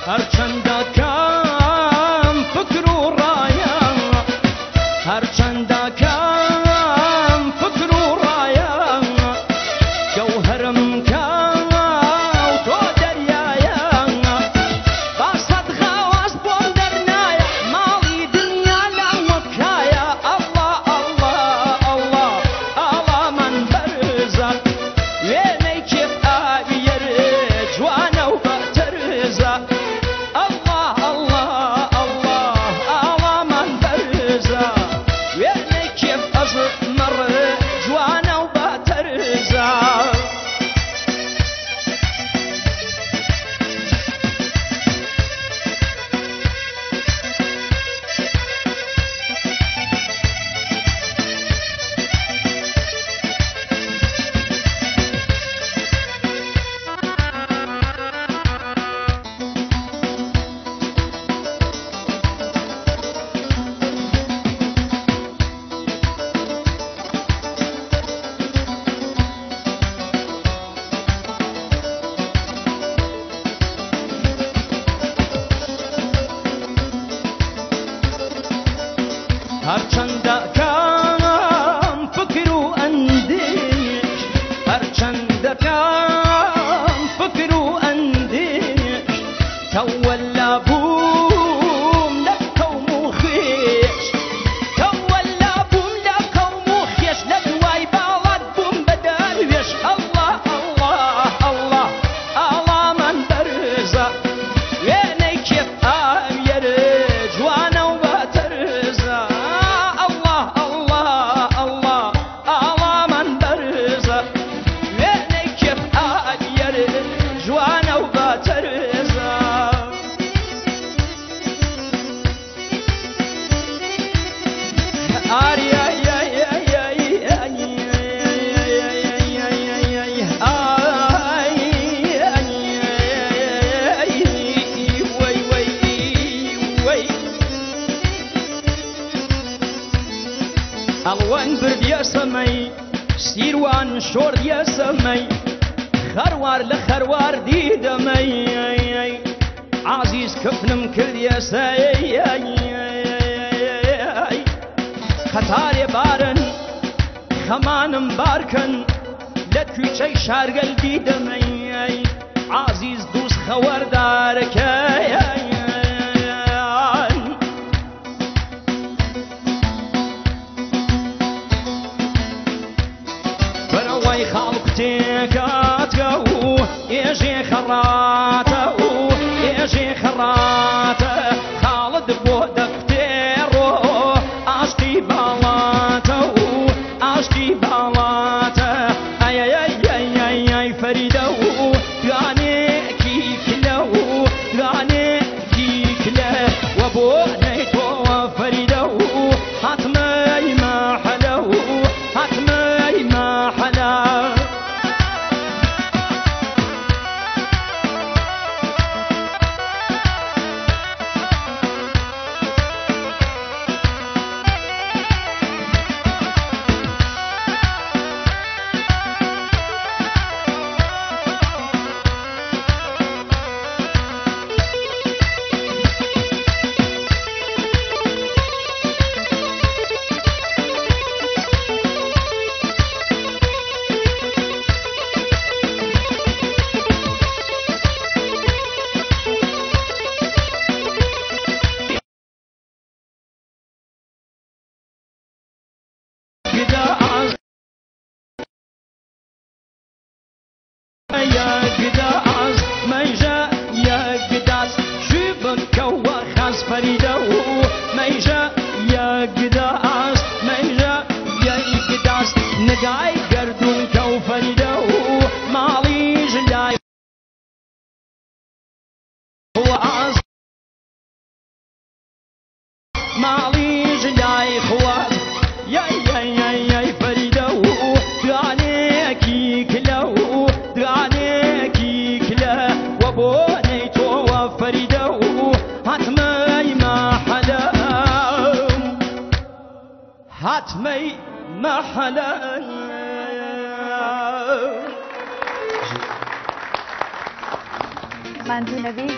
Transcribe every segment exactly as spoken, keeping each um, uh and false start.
هەرچەندە کەم فکر و ڕایە هەرچەندە کەم فکر و ڕایە گەوهەرم کەو تۆ دەریایە با سەد غاواز بۆم دەرنایە ماڵی دنیا لام وەکایە ئەڵڵا ئەڵڵا ئەڵڵا ئەڵڵا من بەرزە وێنەی کێف ئاویەر جوانە و بەتەرزە ئەڵڵا ئەڵڵا ئەڵڵا ئەڵڵا من بەرزە وێنەی کێف ئەزمەڕ جوانە و بەتەرزە هەرچەندە کەم فکر و ئەندێش هەرچەندە کەم فکر و ئەندێش تەوەلا بووم لە قەوم و خێش تەوەلا بووم لە قەوم و خێش لە دوای باڵات بووم بە دەروێش ئەڵڵا ئەڵڵا ئەڵڵا ئەڵڵا من بەرزە وێنەی کێف ئاویەر جوانە و بەتەرزە ئەڵڵا ئەڵڵا ئەڵڵا ئەڵڵا من بەرزە وێنەی کێف ئاویەر جوانە و بەتەرزە ئاری ئای ئای ئای ئای ئەڵوان بردیە سەمەی سیروان شۆردیە سەمەی خەروار لە خەروار دیدەمەی عازیز کفنم کردیە سەی قەتارێ بارن خەمانم بارکەن لە کوچەی شارگەل دیدەمەی عازیز دووس خەوەردارەکەی بەرەوەی خاڵق تێکاتکە و ئێژێ خەڕاتە و ئێژێ خەڕاتە خاڵت بۆ دەفتێڕۆ ئاشتی باڵاتە و ئاشتی باڵاتە ئەیەیەیەیەی فەریدە و دوانێکی کلە و دوانێکی کلە وە بۆ نەی تۆوە فەریدە و هاتمەی مەحەلە و هاتمەی مەحەلە فەریدە و مەیژە یەکداس مەیژە یەکداس نگای گەردوون کە و فەریدە و ماڵیش لای خواز ماڵیش لای خواز یای یای یای یای فەریدە و دوانێکی کلە و دوانێکی کلە وە بۆ نەی تۆوە فەریدە و هاتمەی مەحەلە هاتمەی مەحەلە ماندوو نەبی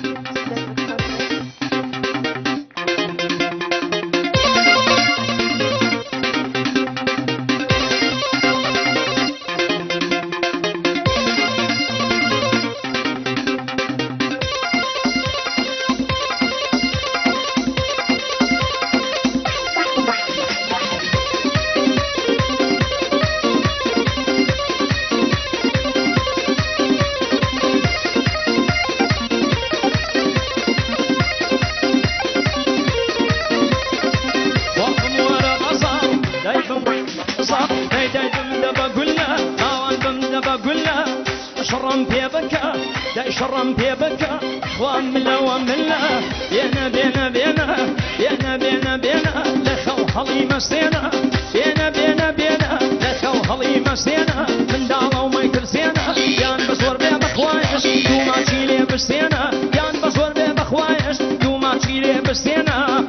شرم في بكا لا شرم في بكا واملا واملا بينا بينا بينا بينا بينا بينا لخو حلي مسينا بينا بينا بينا لخو حلي مسينا من دالا وما يكرسينا يان بصور بي بخوايش دو ما تشيلي بسينا يان بصور بي بخوايش دو ما تشيلي بسينا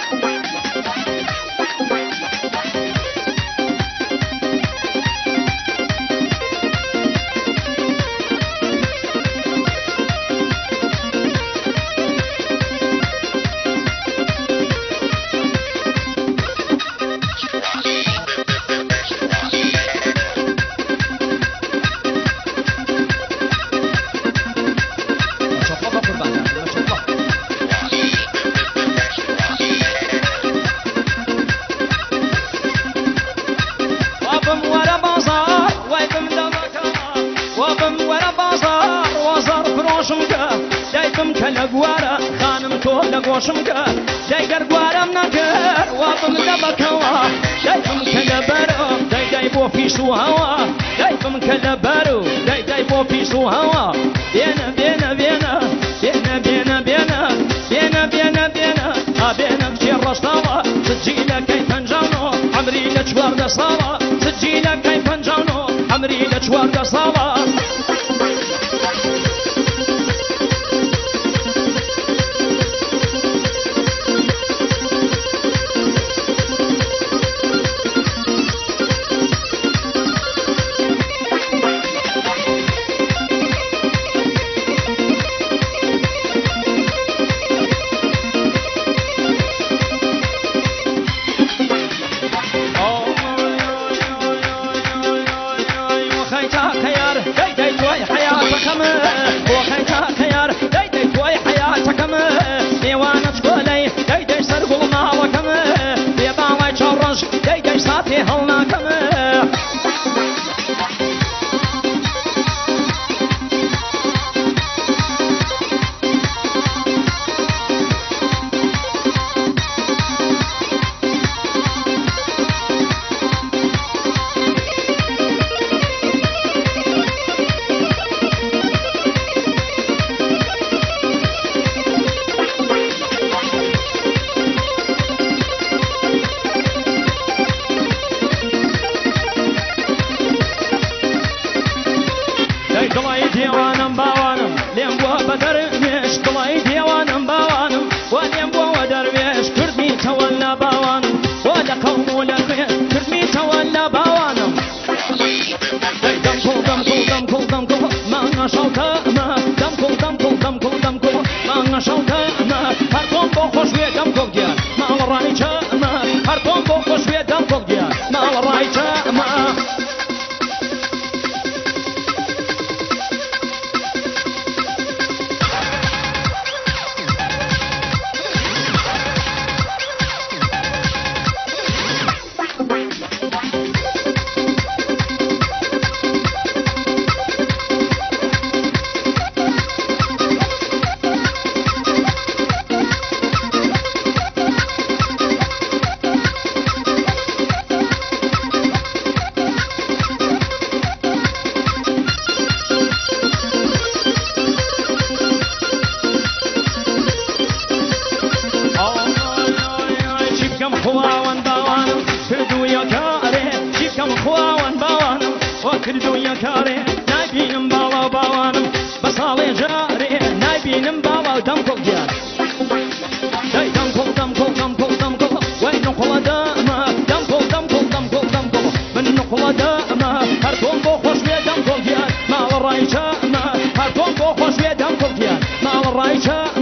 لقوارا خانم تو لقوشم كا داي قرقوارا منكر وابم دبكوا داي بم كلبرو داي داي بو في سو هوا داي بم كلبرو داي داي بو في سو هوا بينا بينا بينا بينا بينا بينا بينا بينا بينا بينا بشير رشطاوة تجيلك كي تنجانو عمري لجوار دا صاوة تجيلك كي تنجانو عمري لجوار دا صاوة کردو یکاره نبینم بالا باوانم بساله جاره نبینم بالا دم کل دیار دای دم کل دم کل دم کل دم کل وای نقل دم دم کل دم کل دم کل دم کل من نقل دم هر کن با خوش دم کل دیار مال رای چم هر کن با خوش دم کل دیار رايته